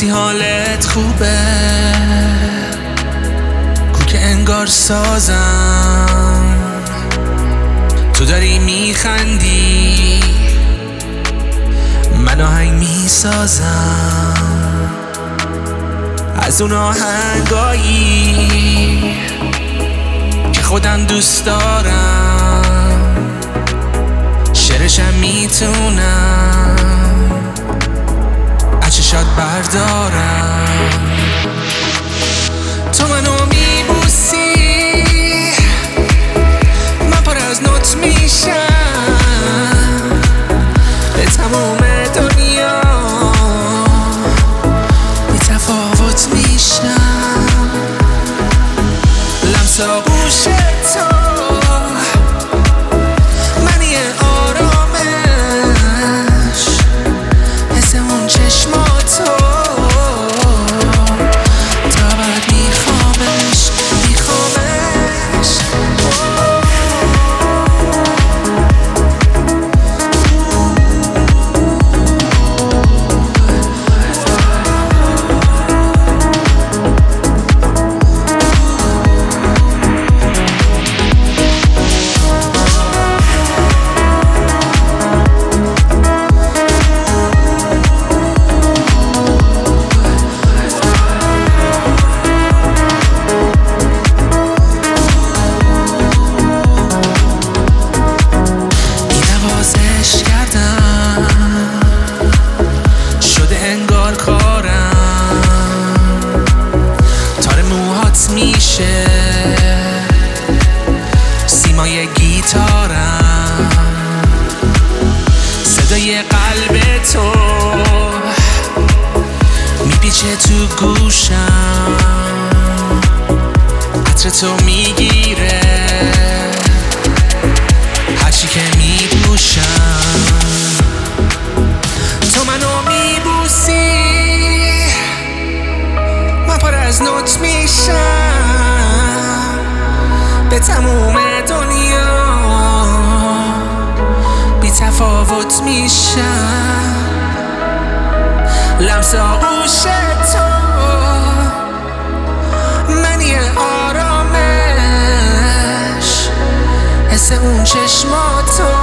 وقتی حالت خوبه کو که انگار سازم تو داری میخندی من آهنگ میسازم از اون آهنگایی که خودم دوست دارم شعرشم میتونم از چشات بردارم تو منو میبوسی من پر از نوت میشم به تموم دنیا بی تفاوت میشم لمس آغوش تو منی آرامش حس اون چشماتو تا بعد میخوامش میشه سیمای گیتارم صدای قلب تو میپیچه تو گوشم عطر تو میگیره هرچی که میپوشم تو منو میبوسی من پر از نوت میشم به تموم دنیا بی تفاوت میشم لمس آغوش تو منی آرامش حس اون چشماتو